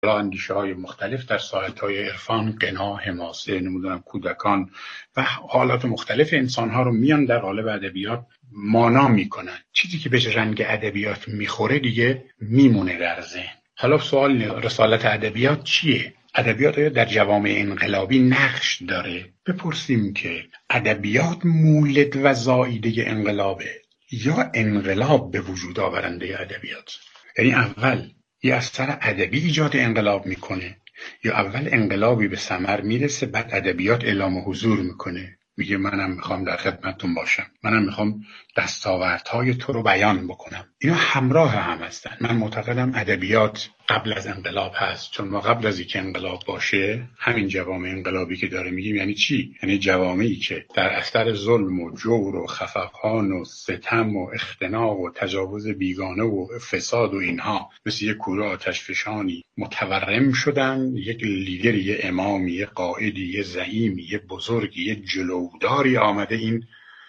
اندیشه های مختلف در ساحت‌های عرفان، غنا، حماسه، نمیدونم کودکان و حالات مختلف انسان‌ها رو میان در قالب ادبیات مانا میکنن. چیزی که به رنگ ادبیات میخوره دیگه میمونه در ذهن. حالا سوال رسالت ادبیات چیه؟ ادبیات آیا در جوامع انقلابی نقش داره؟ بپرسیم که ادبیات مولد و زاییده انقلابه یا انقلاب به وجود آورنده ادبیات؟ یعنی اول یه اثر ادبی ایجاد انقلاب میکنه یا اول انقلابی به ثمر میرسه بعد ادبیات اعلام حضور میکنه، میگه منم میخوام در خدمتتون باشم، منم میخوام دستاوردهای تو رو بیان بکنم. اینا همراه هم هستن. من معتقدم ادبیات قبل از انقلاب هست، چون ما قبل از اینکه انقلاب باشه همین جوامع انقلابی که داره میگیم یعنی چی؟ یعنی جوامعی که در اثر ظلم و جور و خفقان و ستم و اختناق و تجاوز بیگانه و فساد و اینها مثل یک کوره آتشفشانی متورم شدن. یک لیدری، یه امامی، یه قائدی، یه زعیمی، یه بزرگی، یه جلوداری آمده این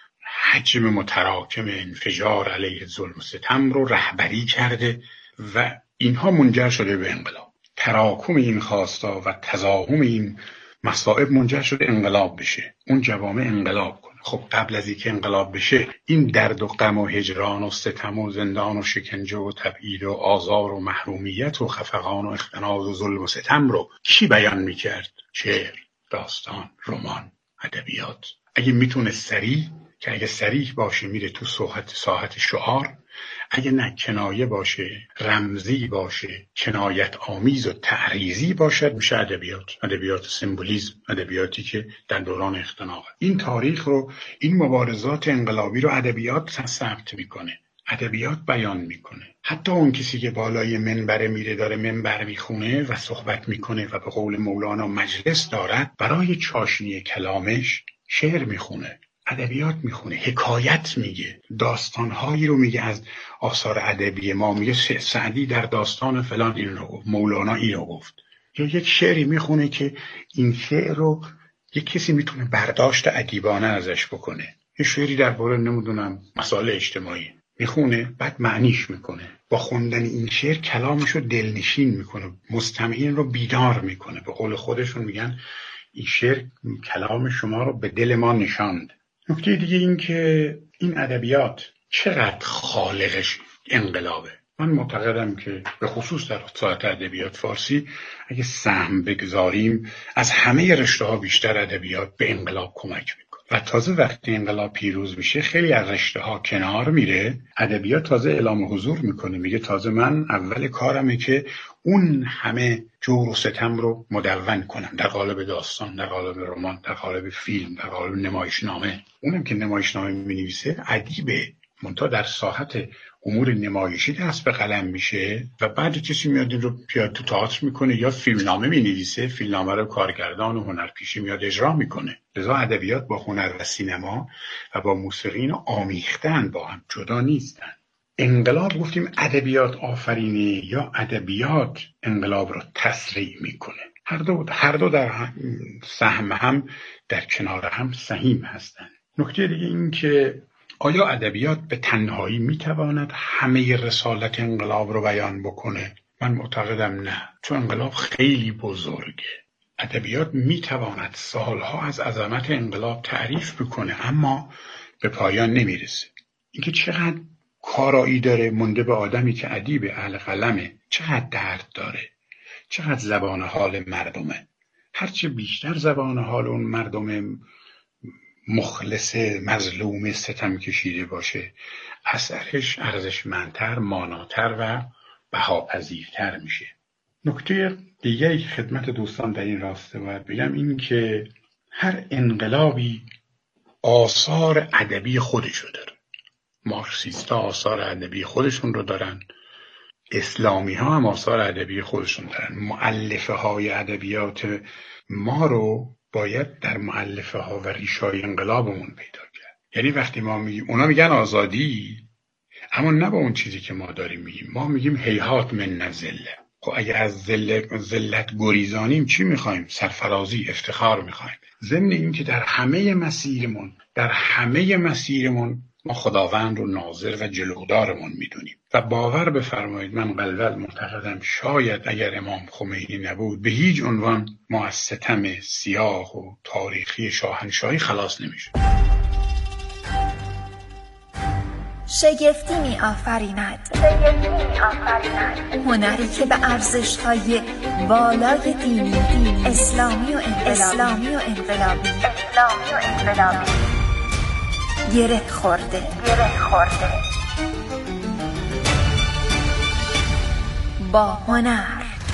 حجم متراکم انفجار علیه ظلم و ستم رو رهبری کرده و اینها منجر شده به انقلاب. تراکم این خواستا و تزاحم این مصائب منجر شده انقلاب بشه، اون جوامع انقلاب کنه. خب قبل از اینکه انقلاب بشه این درد و غم و هجران و ستم و زندان و شکنجه و تبعید و آزار و محرومیت و خفقان و اختناق و ظلم و ستم رو کی بیان میکرد؟ شعر، داستان، رمان، ادبیات. اگه میتونه سریع، که اگه صریح باشه میره تو ساحت شعار، اگه نه کنایه باشه، رمزی باشه، کنایت آمیز و تعریضی باشد، میشه ادبیات سمبولیسم، ادبیاتی که در دوران اختناق. این تاریخ رو، این مبارزات انقلابی رو ادبیات ثبت میکنه، ادبیات بیان میکنه. حتی اون کسی که بالای منبر میره داره منبر میخونه و صحبت میکنه و به قول مولانا مجلس دارد، برای چاشنی کلامش شعر میخونه، ادبیات میخونه، حکایت میگه، داستانهایی رو میگه از آثار ادبی ما. میگه سعدی در داستان فلان این رو گفت، مولانا این رو گفت. یا یک شعری میخونه که این شعر رو یک کسی میتونه برداشت ادیبانه ازش بکنه. یه شعری درباره نمیدونم مسائل اجتماعی میخونه، بعد معنیش میکنه. با خوندن این شعر کلامش رو دلنشین میکنه، مستمعین رو بیدار میکنه. به قول خودشون میگن این شعر کلام شما رو به دل ما نشاند. نکته دیگه این که این ادبیات چقدر خالقش انقلابه. من معتقدم که به خصوص در ساحت ادبیات فارسی اگه سهم بگذاریم از همه رشته‌ها بیشتر ادبیات به انقلاب کمک میکنه و تازه وقتی انقلاب پیروز میشه خیلی از رشته‌ها کنار میره، ادبیات تازه اعلام حضور میکنه، میگه تازه من اول کارمه که اون همه جور و ستم رو مدون کنم در قالب داستان، در قالب رمان، در قالب فیلم، در قالب نمایشنامه. اونم که نمایشنامه می‌نویسه ادیبه، منتها در ساحت امور نمایشی دست به قلم میشه و بعد کسی میاد این رو پیاده تو تئاتر میکنه یا فیلمنامه مینویسه، فیلمنامه رو کارگردان و هنرپیشه میاد اجرا میکنه. لذا ادبیات با هنر و سینما و با موسیقی آمیختن، با هم جدا نیستن. انقلاب گفتیم ادبیات آفرینی یا ادبیات انقلاب رو تسریع میکنه. هر دو در سهم هم در کنار هم سهیم هستند. نکته دیگه این که آیا ادبیات به تنهایی میتواند همه رسالت انقلاب رو بیان بکنه؟ من معتقدم نه، چون انقلاب خیلی بزرگه. ادبیات میتواند سالها از عظمت انقلاب تعریف بکنه اما به پایان نمیرسه. اینکه چقدر کارایی داره مونده به آدمی که ادیب اهل قلمه، چقدر درد داره، چقدر زبان حال مردمه. هرچه بیشتر زبان حال اون مردم مخلص مظلوم ستم کشیده باشه، اثرش ارزشمندتر، ماناتر و بهاپذیرتر میشه. نکته دیگه که خدمت دوستان در این راسته باید بگم این که هر انقلابی آثار ادبی خودشو داره. مارکسیستا آثار ادبی خودشون رو دارن، اسلامی ها هم آثار ادبی خودشون دارن. مؤلفه های ادبیات ما رو باید در مؤلفه ها و ریشای انقلابمون پیدا کرد. یعنی وقتی ما میگیم، اونا میگن آزادی، اما نه با اون چیزی که ما داریم میگیم. ما میگیم هیهات من نزله. خب اگه از ذلت گریزانیم چی میخوایم؟ سرفرازی، افتخار میخوایم. ضمن این که در همه مسیرمون ما خداوند رو ناظر و جلودارمون میدونیم و باور بفرمایید من قلباً معتقدم شاید اگر امام خمینی نبود به هیچ عنوان ما از ستم سیاه و تاریخی شاهنشاهی خلاص نمیشد. شگفتی می آفریند هنری که به ارزش‌های والای دینی اسلامی و انقلابی گره خورده. با هنر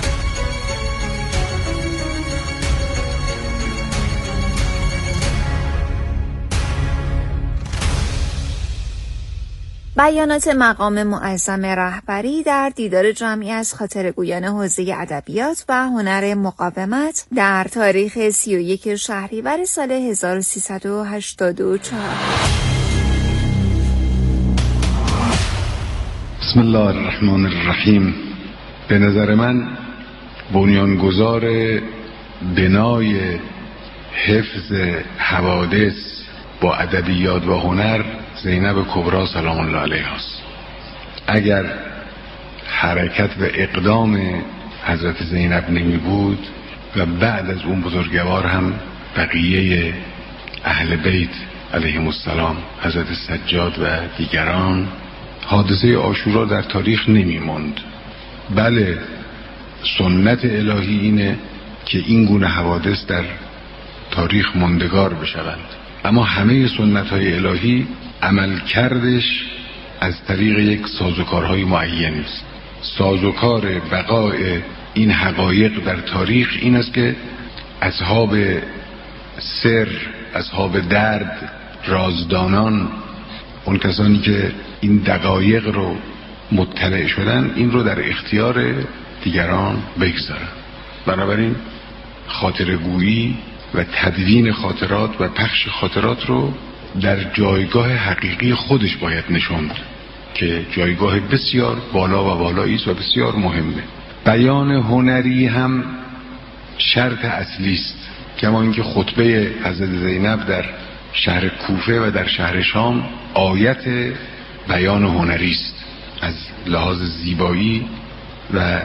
بیانات مقام معظم رهبری در دیدار جمعی از خاطرگویان حوزه ادبیات و هنر مقاومت در تاریخ 31 شهریور سال 1384. بسم الله الرحمن الرحیم. به نظر من بنیانگذار بنای حفظ حوادث با ادبیات و هنر زینب کبری سلام الله علیها است. اگر حرکت و اقدام حضرت زینب نمی بود و بعد از اون بزرگوار هم بقیه اهل بیت علیهم السلام، حضرت سجاد و دیگران، حادثه عاشورا در تاریخ نمی ماند. بله، سنت الهی اینه که این گونه حوادث در تاریخ ماندگار بشوند، اما همه سنت‌های الهی عمل کردش از طریق یک سازوکارهای معینی است. سازوکار بقای این حقایق در تاریخ این است که اصحاب سر، اصحاب درد، رازدانان، اون کسانی که این دقایق رو مطلع شدن این رو در اختیار دیگران بگذارن. بنابراین خاطرگویی و تدوین خاطرات و پخش خاطرات رو در جایگاه حقیقی خودش باید نشوند که جایگاه بسیار بالا و بالایی است و بسیار مهمه. بیان هنری هم شرط اصلی است، کما اینکه خطبه حضرت زینب در شهر کوفه و در شهر شام آیت بیان هنری است. از لحاظ زیبایی و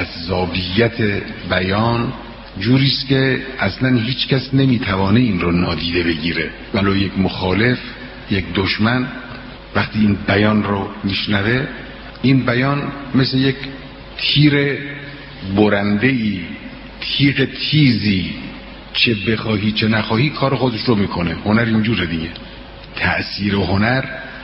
جذابیت بیان جوری است که اصلا هیچ کس نمیتوانه این رو نادیده بگیره، ولو یک مخالف، یک دشمن وقتی این بیان رو میشنوه، این بیان مثل یک تیر برنده‌ای، تیغ تیزی، چه بخواهی چه نخواهی کار خودش رو میکنه. هنر اینجوره دیگه. تأثیر هنر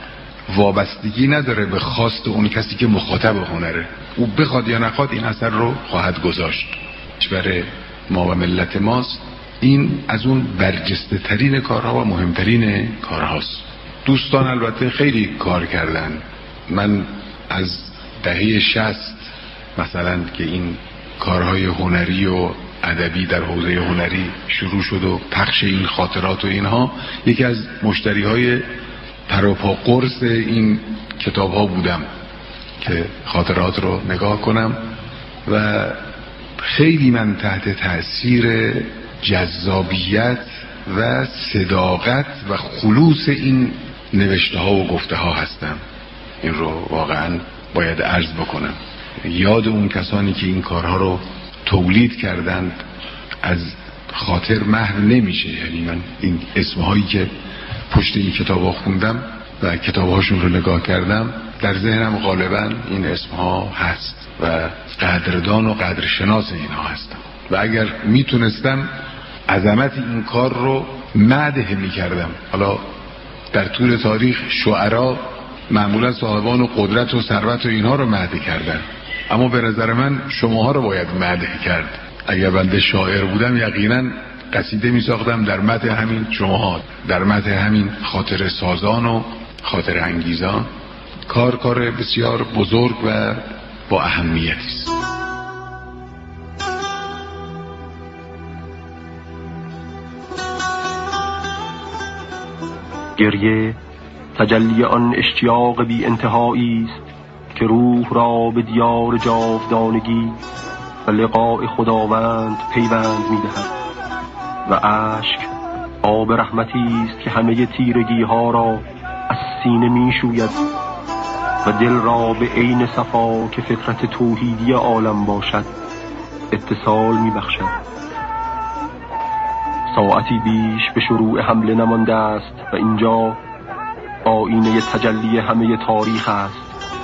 وابستگی نداره به خواست اون کسی که مخاطب هنره، او بخواد یا نخواد این اثر رو خواهد گذاشت. برای ما و ملت ماست این از اون برجسته ترین کارها و مهمترین کارهاست. دوستان البته خیلی کار کردن. من از دهه 60 مثلا که این کارهای هنری و ادبی در حوزه هنری شروع شد و پخش این خاطرات و اینها، یکی از مشتریهای پروپا قرص این کتاب ها بودم که خاطرات رو نگاه کنم و خیلی من تحت تأثیر جذابیت و صداقت و خلوص این نوشته ها و گفته ها هستم. این رو واقعا باید عرض بکنم. یاد اون کسانی که این کارها رو تولید کردند از خاطر محو نمیشه. یعنی من این اسمهایی که پشت این کتابا خوندم و کتابهاشون رو نگاه کردم در ذهنم غالبا این اسمها هست و قدردان و قدرشناس اینها هستم و اگر میتونستم عظمت این کار رو مدح میکردم. حالا در طول تاریخ شعرا معمولا صاحبان و قدرت و ثروت و اینها رو مدح کردن، اما به نظر من شماها رو باید مدح کرد. اگر بنده شاعر بودم یقینا قصیده می ساختم در مدح همین شماها، در مدح همین خاطر سازان و خاطر انگیزان. کار بسیار بزرگ و با اهمیتی است. گریه تجلی آن اشتیاق بی انتهایی است که روح را به دیار جاودانگی و لقاء خداوند پیوند می‌دهد و اشک آب رحمتی است که همه تیرگی ها را از سینه می شوید و دل را به عین صفا که فطرت توحیدی عالم باشد اتصال می بخشد. ساعتی بیش به شروع حمله نمانده است و اینجا آینه تجلی همه تاریخ است.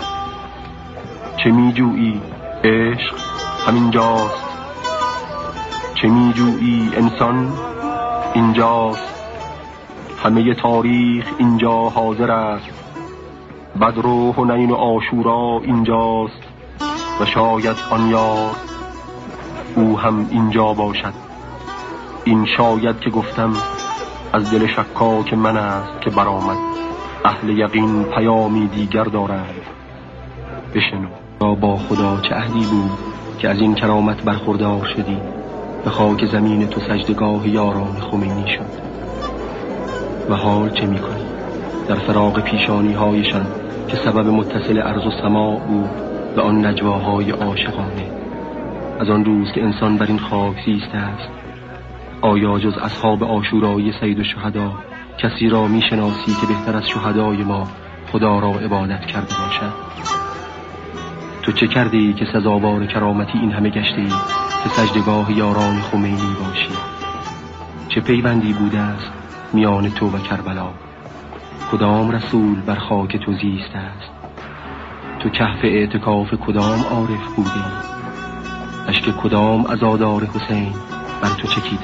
چه می جویی؟ عشق همینجاست. چه می جویی؟ انسان اینجاست. همه تاریخ اینجا حاضر است. بدر و حنین و عاشورا اینجاست و شاید آن یار او هم اینجا باشد. این شاید که گفتم از دل شکاک من است که برآمد. اهل یقین پیامی دیگر دارند. بشنو. با خدا چه عهدی بود که از این کرامت برخوردار شدی. به خاک زمین تو سجدگاه یاران خمینی شد. و حال چه میکنی؟ در فراق پیشانی هایشان که سبب متصل ارض و سماع بود و آن نجواهای عاشقانه. از آن روز که انسان بر این خاک زیسته است، آیا جز اصحاب عاشورایی سید الشهدا کسی را میشناسی که بهتر از شهدای ما خدا را عبادت کرده باشد؟ تو چه کرده ای که سزاوار کرامتی این همه گشته ای که سجدگاه یاران خمینی باشی؟ چه پیوندی بوده است میان تو و کربلا؟ کدام رسول بر خاک تو زیسته است؟ تو کهف اعتکاف کدام عارف بودی؟ اشک کدام عزادار حسین بر تو چکیده؟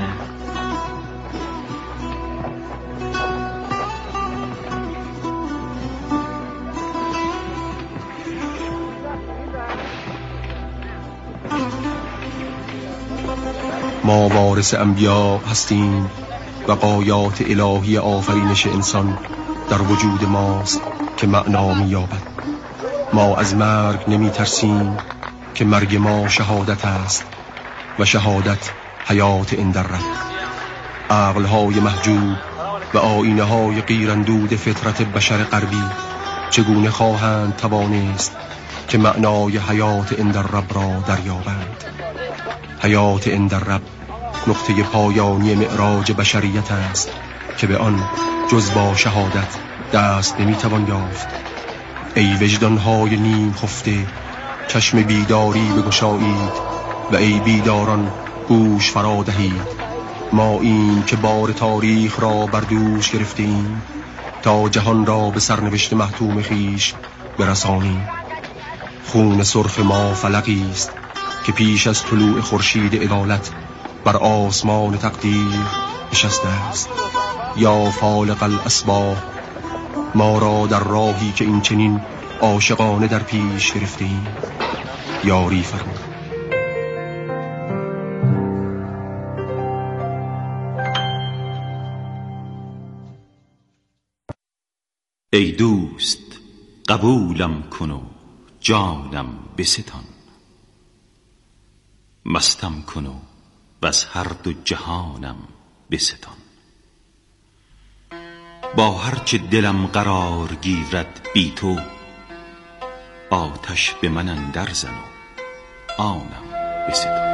ما وارث انبیا هستیم و غایات الهی آفرینش انسان در وجود ماست که معنا می‌یابد. ما از مرگ نمی ترسیم که مرگ ما شهادت است و شهادت حیات اندرد. عقل‌های محجوب و آیینه‌های غیراندود فطرت بشر غربی چگونه خواهند توانست که معنای حیات اندرب را دریابند؟ حیات اندرب نقطه پایانی معراج بشریت است که به آن جز با شهادت دست نمیتوان یافت. ای وجدانهای نیم خفته، چشم بیداری بگشایید و ای بیداران گوش فرا دهید. ما این که بار تاریخ را بر دوش گرفتیم تا جهان را به سرنوشت محتوم خیش برسانیم. خون سرخ ما فلقی است که پیش از طلوع خورشید عدالت بر آسمان تقدیر نشسته است. یا فالق الاسباح، ما را در راهی که این چنین عاشقانه در پیش گرفتیم یاری فرما. ای دوست قبولم کن و جانم بستان، مستم کن و بس هر دو جهانم بستان. با هر چه دلم قرار گیرد بی تو، آتش به من اندر زن و آنم بستان.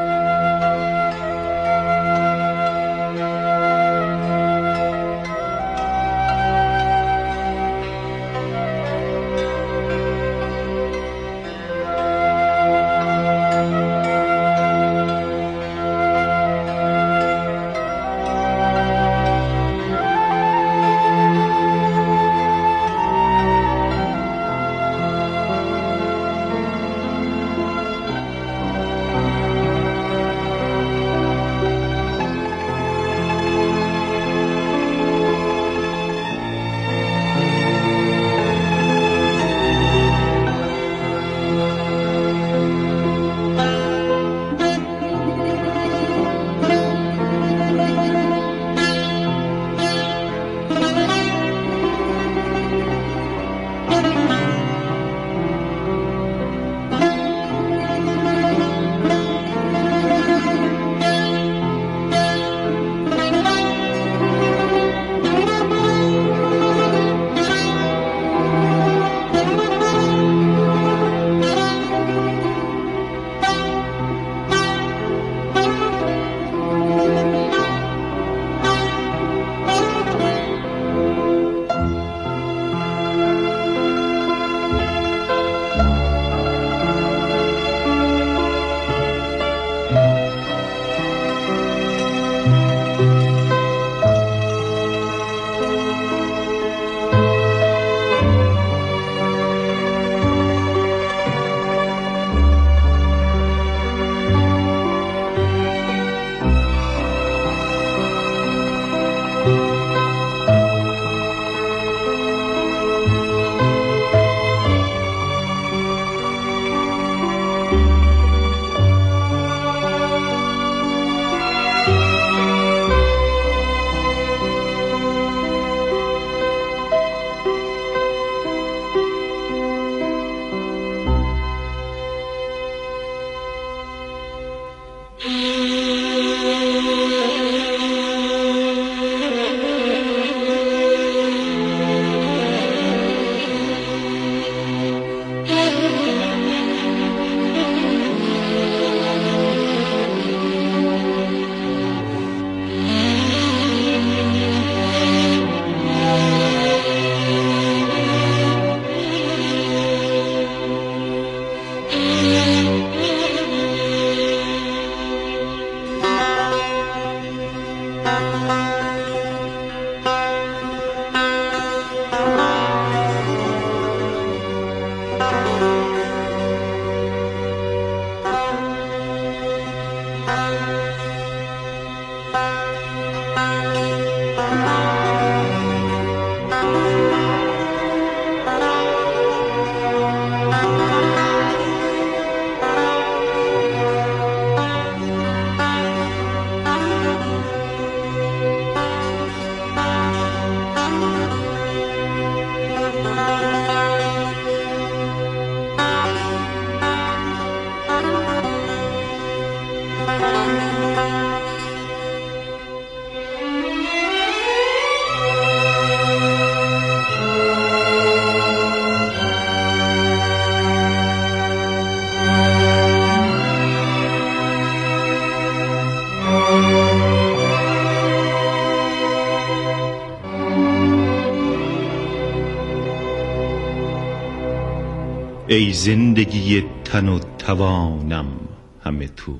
ای زندگی تن و توانم همه تو،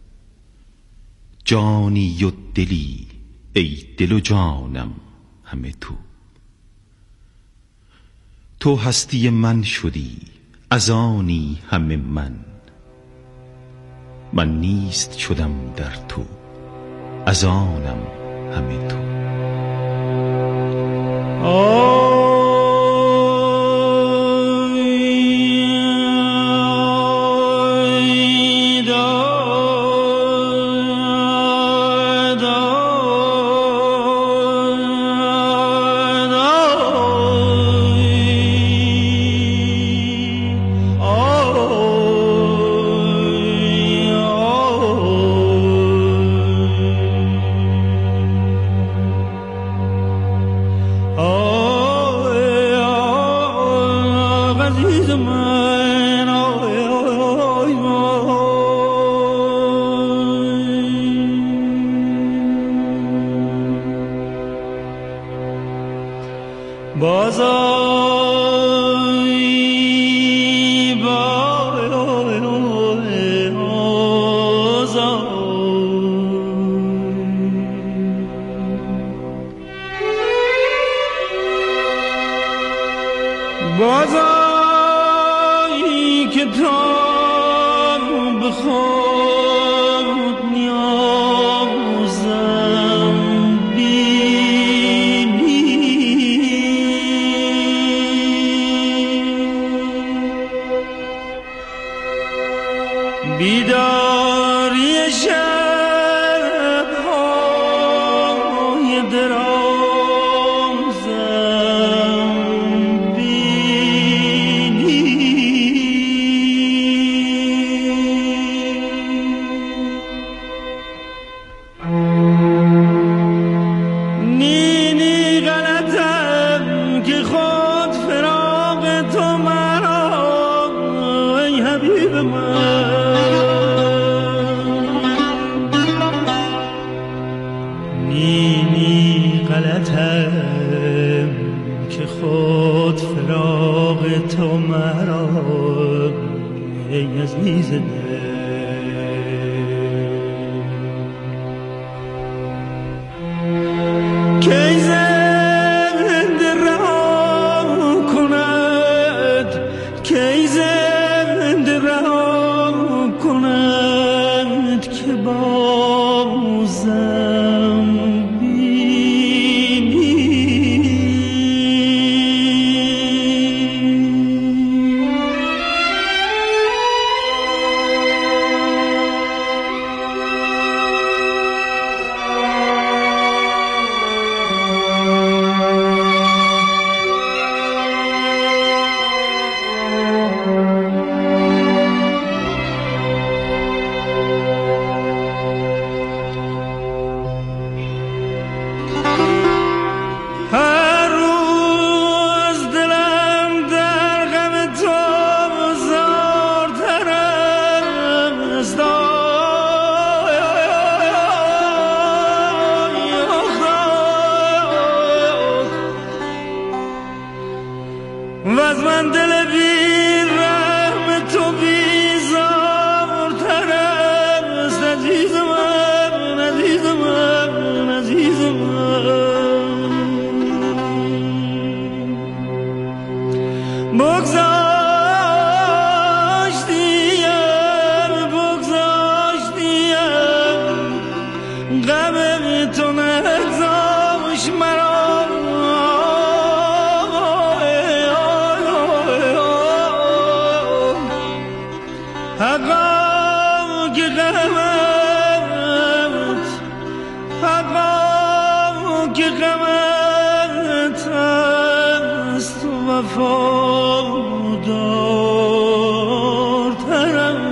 جانی و دلی ای دل و جانم همه تو. تو هستی من شدی از آنی همه من نیست شدم در تو از آنم همه تو. بازایی که تا به خود نیازم بینی، بیداری شب‌های درازم که خود فراق تو مرا ای عزیز دل. کی زنده رها کند، کی زنده رها کند که بازم غم تو نگذاشت مرا حقا که غمت است وفادارترم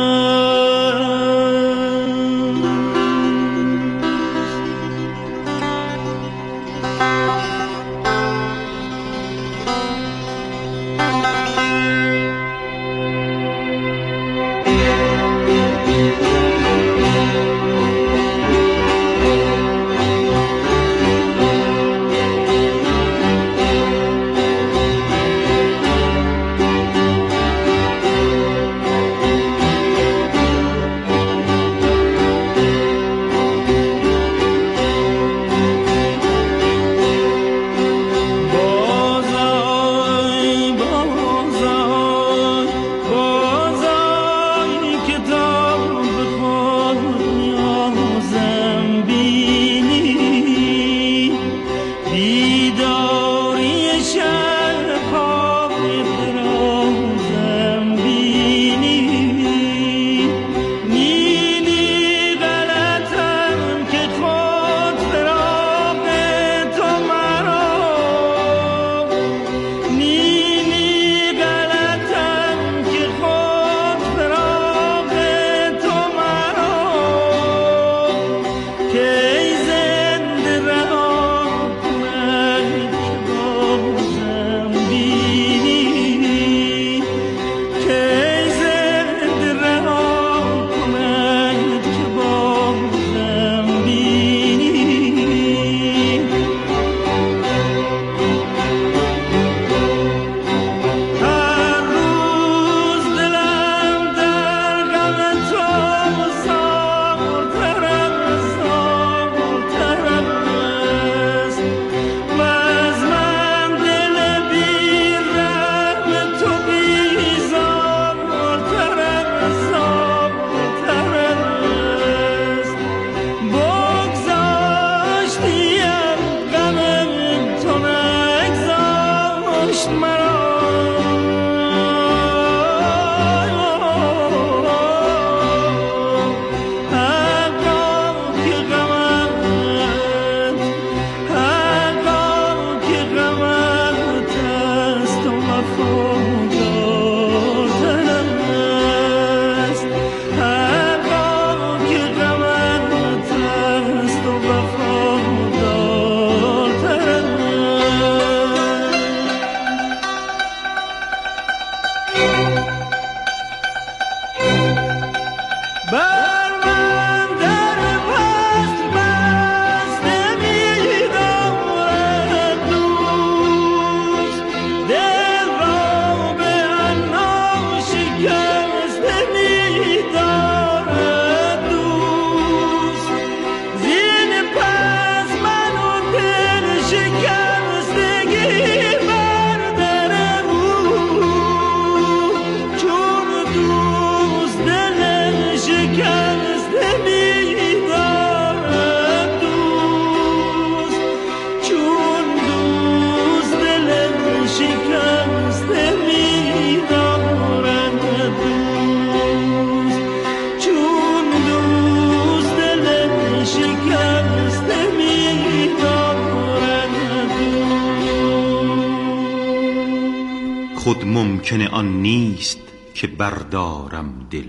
خود ممکن آن نیست که بردارم دل،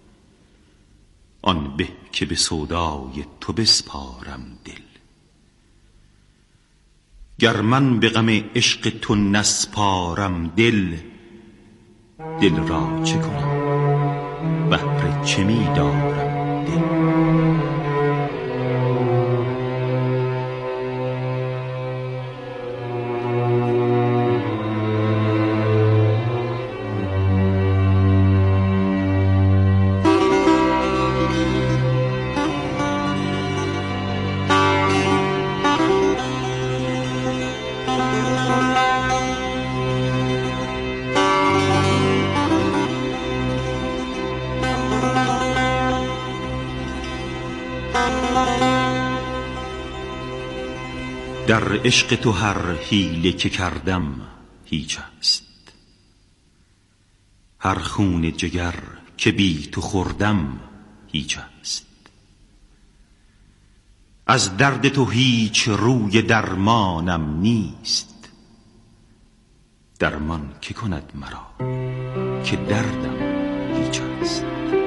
آن به که به سودای تو بسپارم دل. گر من به غم عشق تو نسپارم دل، دل را چه کنم بهر چه می دارم دل. در عشق تو هر حیله که کردم هیچ است، هر خون جگر که بی تو خوردم هیچ است. از درد تو هیچ روی درمانم نیست، درمان که کند مرا که دردم هیچ است.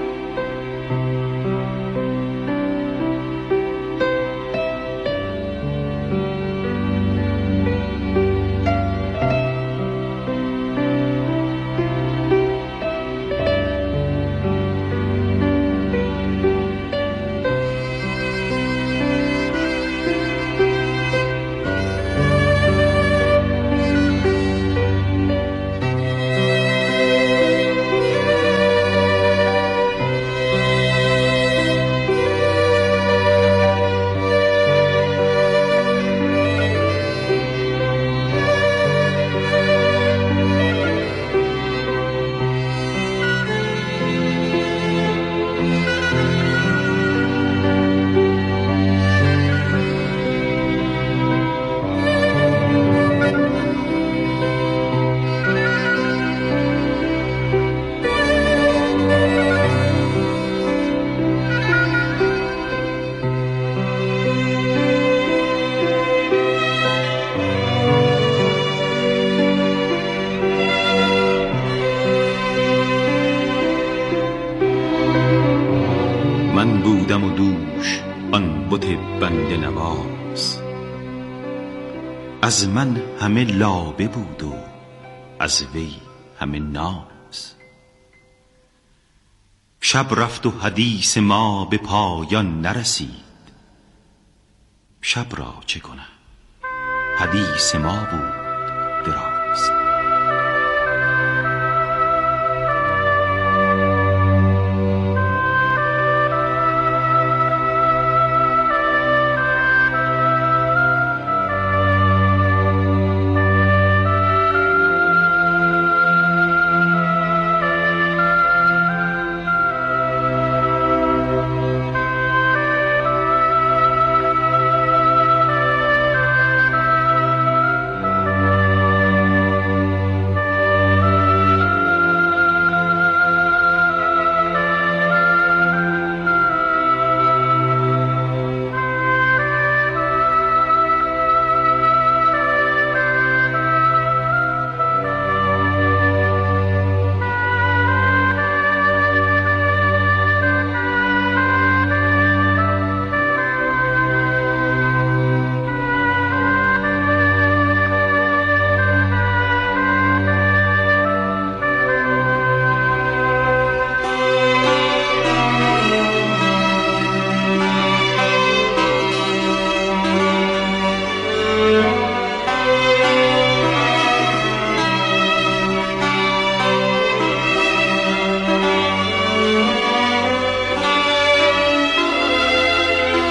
من بودم و دوش آن بت بنده نواز، از من همه لابه بود و از وی همه ناز. شب رفت و حدیث ما به پایان نرسید، شب را چه کنم حدیث ما بود دراز.